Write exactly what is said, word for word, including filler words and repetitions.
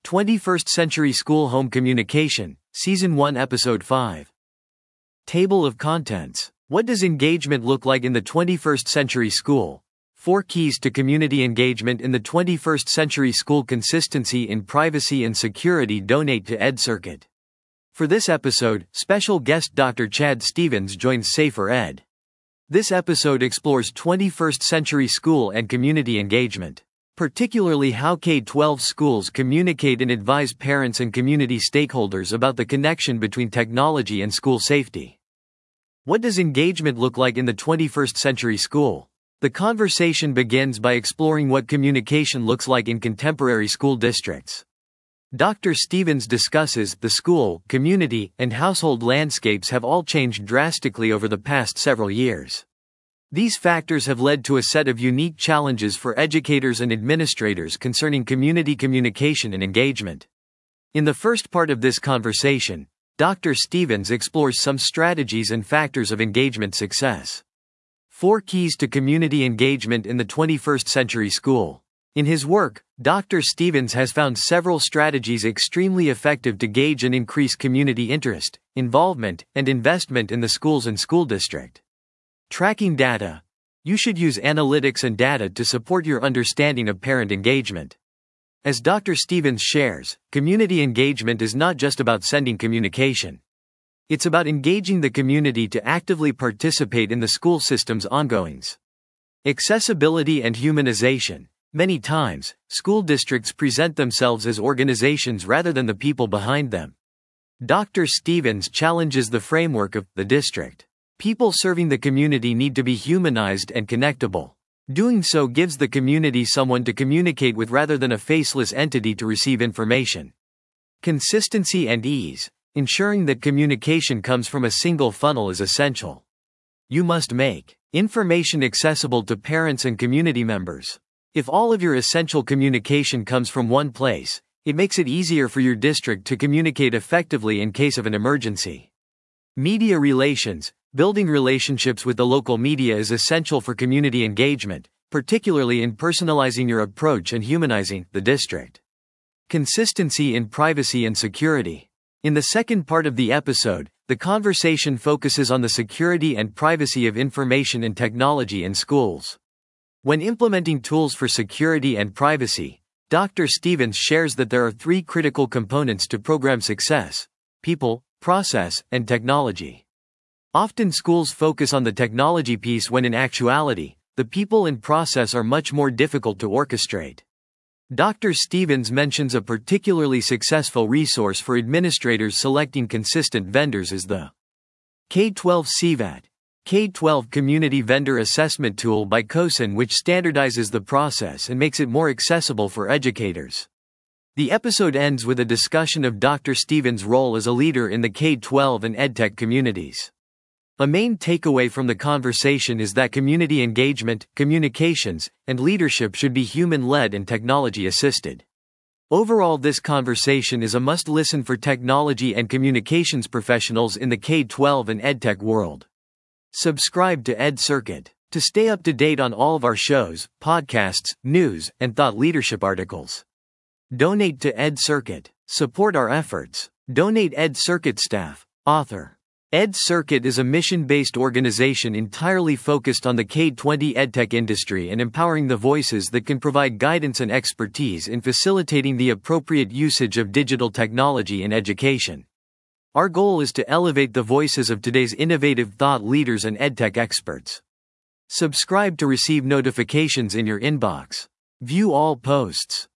twenty-first Century School Home Communication, Season one Episode five. Table of Contents. What does engagement look like in the twenty-first century school? Four keys to community engagement in the twenty-first century school: consistency in privacy and security. Donate to EdCircuit. For this episode, special guest Doctor Chad Stevens joins Safer Ed. This episode explores twenty-first century school and community engagement, particularly how K twelve schools communicate and advise parents and community stakeholders about the connection between technology and school safety. What does engagement look like in the twenty-first century school? The conversation begins by exploring what communication looks like in contemporary school districts. Doctor Stevens discusses the school, community, and household landscapes have all changed drastically over the past several years. These factors have led to a set of unique challenges for educators and administrators concerning community communication and engagement. In the first part of this conversation, Doctor Stevens explores some strategies and factors of engagement success. Four keys to community engagement in the twenty-first century school. In his work, Doctor Stevens has found several strategies extremely effective to gauge and increase community interest, involvement, and investment in the schools and school district. Tracking data. You should use analytics and data to support your understanding of parent engagement. As Doctor Stevens shares, community engagement is not just about sending communication. It's about engaging the community to actively participate in the school system's ongoings. Accessibility and humanization. Many times, school districts present themselves as organizations rather than the people behind them. Doctor Stevens challenges the framework of the district. People serving the community need to be humanized and connectable. Doing so gives the community someone to communicate with rather than a faceless entity to receive information. Consistency and ease. Ensuring that communication comes from a single funnel is essential. You must make information accessible to parents and community members. If all of your essential communication comes from one place, it makes it easier for your district to communicate effectively in case of an emergency. Media relations. Building relationships with the local media is essential for community engagement, particularly in personalizing your approach and humanizing the district. Consistency in privacy and security. In the second part of the episode, the conversation focuses on the security and privacy of information and technology in schools. When implementing tools for security and privacy, Doctor Stevens shares that there are three critical components to program success: people, process, and technology. Often schools focus on the technology piece when in actuality, the people and process are much more difficult to orchestrate. Doctor Stevens mentions a particularly successful resource for administrators selecting consistent vendors is the K twelve C V A T, K twelve Community Vendor Assessment Tool by CoSN, which standardizes the process and makes it more accessible for educators. The episode ends with a discussion of Doctor Stevens' role as a leader in the K twelve and EdTech communities. A main takeaway from the conversation is that community engagement, communications, and leadership should be human-led and technology-assisted. Overall, this conversation is a must-listen for technology and communications professionals in the K twelve and EdTech world. Subscribe to EdCircuit to stay up to date on all of our shows, podcasts, news, and thought leadership articles. Donate to EdCircuit. Support our efforts. Donate EdCircuit staff, author. EdCircuit is a mission-based organization entirely focused on the K twenty EdTech industry and empowering the voices that can provide guidance and expertise in facilitating the appropriate usage of digital technology in education. Our goal is to elevate the voices of today's innovative thought leaders and EdTech experts. Subscribe to receive notifications in your inbox. View all posts.